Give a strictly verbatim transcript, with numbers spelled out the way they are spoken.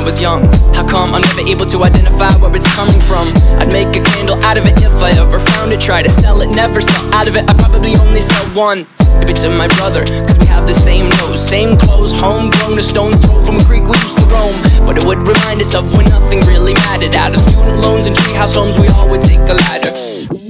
was young. How come I'm never able to identify where it's coming from? I'd make a candle out of it if I ever found it. Try to sell it, never sell out of it. I probably only sell one. Maybe to my brother, cause we have the same nose, same clothes, homegrown, a stone's throw from a creek we used to roam. But it would remind us of when nothing really mattered. Out of student loans and treehouse homes, we all would take the ladder.